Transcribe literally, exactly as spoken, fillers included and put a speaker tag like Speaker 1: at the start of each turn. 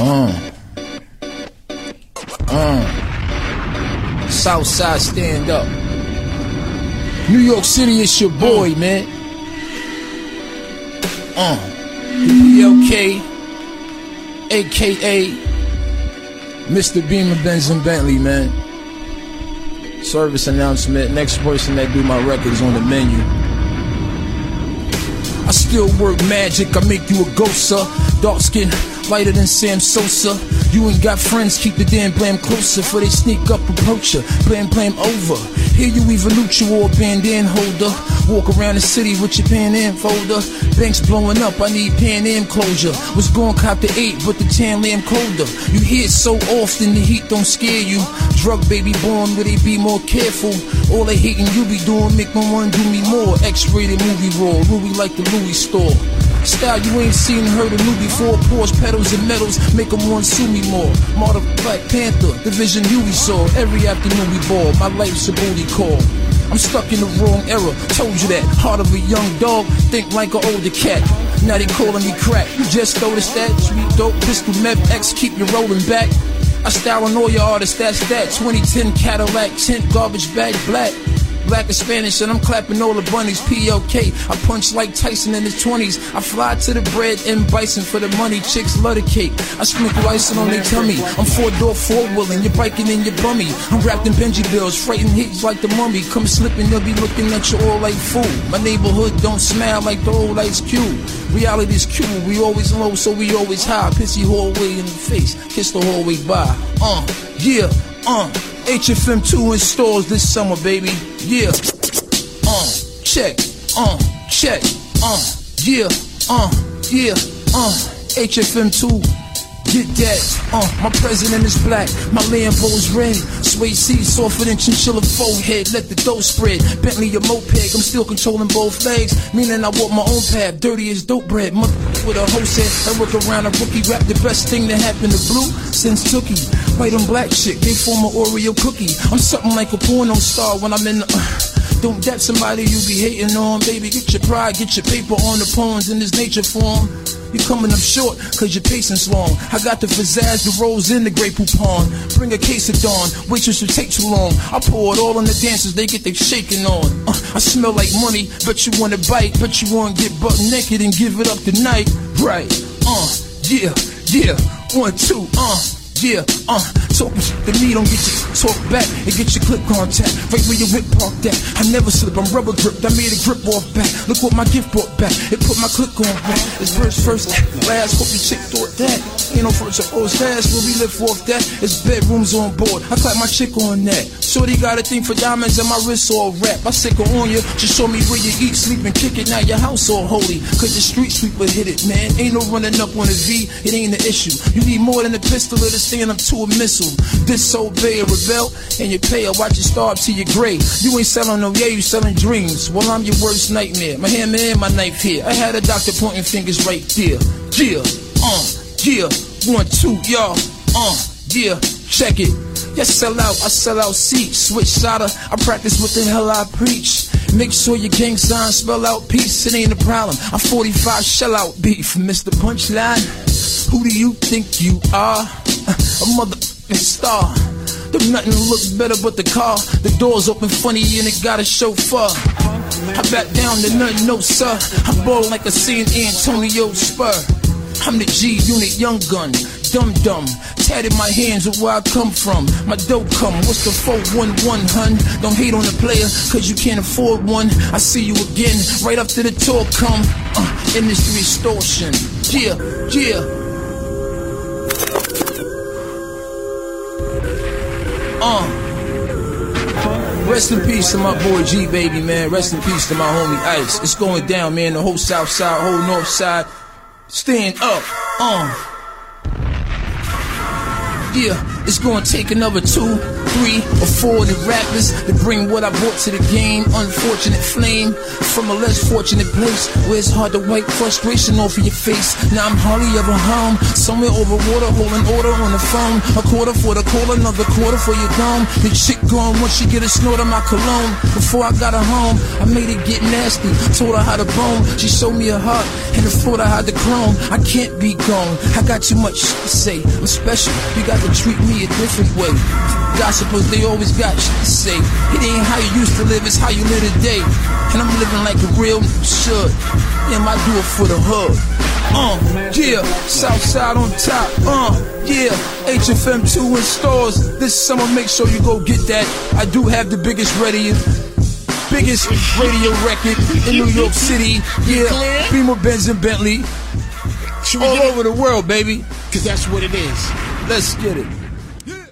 Speaker 1: Uh. Uh. Southside stand up. New York City, it's your boy, uh. man. Uh. The P L K, A K A Mister Beamer, Benz and Bentley, man. Service announcement. Next person that do my records on the menu. I still work magic, I make you a ghost, sir. Dark skin, lighter than Sam Sosa. You ain't got friends, keep the damn blame closer. For they sneak up, approach ya, blame blame over. Here you evolute, you all bandana holder. Walk around the city with your Pan Am folder. Banks blowing up, I need Pan Am closure. Was going cop the eight, but the tan lamb colder. You hear it so often, the heat don't scare you. Drug baby born, where they be more careful. All they hating you be doing, make my one do me more. X-rated movie raw, Louis like the Louis store. Style you ain't seen, heard of new before. Porsche pedals and medals, make them want sue me more. Martyr Black Panther, the vision you we saw. Every afternoon we ball, my life's a booty call. I'm stuck in the wrong era, told you that. Heart of a young dog, think like an older cat. Now they calling me crack, you just noticed that. Sweet dope, pistol, meth, X, keep you rolling back. I style on all your artists, that's that. twenty ten Cadillac, tint, garbage bag, black. Black and Spanish, and I'm clapping all the bunnies. P L K, I punch like Tyson in his twenties. I fly to the bread and bison for the money. Chicks love the cake, I sprinkle icing on their tummy. I'm four-door, four-wheeling, you're biking in your bummy. I'm wrapped in Benji bills, frightened hits like the mummy. Come slipping, they'll be looking at you all like fool. My neighborhood don't smile like the old Ice Cube. Reality's cute, we always low, so we always high. Pissy hallway in the face, kiss the hallway by. Uh, yeah, uh. H F M two in stores this summer, baby. Yeah. Uh, check. Uh, check. Uh, yeah. Uh, yeah. Uh, H F M two. Get that. Uh, my president is black. My Lambo's red. Suede seats softer than chinchilla forehead. Let the dough spread. Bentley a moped. I'm still controlling both legs. Meaning I walk my own path. Dirty as dope bread. Mother with a host head. I work around a rookie. Rap the best thing that happened to Blue since Tookie. White on black shit. They form an Oreo cookie. I'm something like a porno star when I'm in the... Uh, don't dap somebody you be hating on. Baby, get your pride. Get your paper on the poems in this nature form. You coming up short, cause your patience long. I got the pizzazz, the rose, and the Grey Poupon. Bring a case of Dawn, waitress will take too long. I pour it all on the dancers, they get they shaking on. uh, I smell like money, bet you wanna bite. Bet you wanna get butt naked and give it up tonight. Right, uh, yeah, yeah, one, two, uh yeah, uh, talking shit to me, don't get your talk back and get your clip contact right where your whip parked at. I never slip, I'm rubber gripped, I made a grip off back. Look what my gift brought back, it put my click on back. It's verse first, last, hope your chick thought that. Ain't no first or last, where we live off that. It's bedrooms on board, I clap my chick on that. Shorty got a thing for diamonds and my wrist all wrapped. I sick her on you, just show me where you eat, sleep and kick it. Now your house all holy, cause the street sweeper hit it, man. Ain't no running up on a V, it ain't an issue. You need more than a pistol or to stand up to a missile. Disobey or rebel, and you pay or watch it starve to your grave. You ain't selling no yeah, you selling dreams. Well, I'm your worst nightmare. My hammer and my knife here. I had a doctor pointing fingers right there. Yeah, uh, yeah, one, two, y'all, uh, yeah, check it. Yes, sell out, I sell out seats. Switch solder, I practice what the hell I preach. Make sure your gang sign spell out peace, it ain't a problem. I'm forty-five shell out beef, Mister Punchline. Who do you think you are? A motherfucking star. There's nothing looks better but the car. The doors open funny and it got a chauffeur. I back down to nothing, no sir. I ball like a San Antonio Spur. I'm the G unit, young gun, dum dum. Tatted my hands with where I come from. My dope come, what's the four one one, hun? Don't hate on the player, cause you can't afford one. I see you again, right after the tour come. Uh, industry extortion, yeah, yeah. Uh, rest in peace to my boy G, baby, man. Rest in peace to my homie Ice. It's going down, man. The whole south side, whole north side. Stand up, uh. Yeah, it's gonna take another two. three or four of the rappers that bring what I brought to the game. Unfortunate flame from a less fortunate place where it's hard to wipe frustration off of your face. Now I'm hardly ever home, somewhere over water, holding order on the phone. A quarter for the call, another quarter for your dome. The chick gone once she get a snort of my cologne. Before I got her home, I made it get nasty. Told her how to bone. She showed me a heart and the thought I had the chrome. I can't be gone. I got too much shit to say. I'm special. You got to treat me a different way. Gossipers, they always got shit to say. It ain't how you used to live, it's how you live today. And I'm living like a real should. Damn, I do it for the hood. Uh, yeah, Southside on top. Uh, yeah, H F M two in stores this summer. Make sure you go get that. I do have the biggest radio, biggest radio record in New York City. Yeah, Beamer, Benz, and Bentley. All over the world, baby.
Speaker 2: Cause that's what it is.
Speaker 1: Let's get it.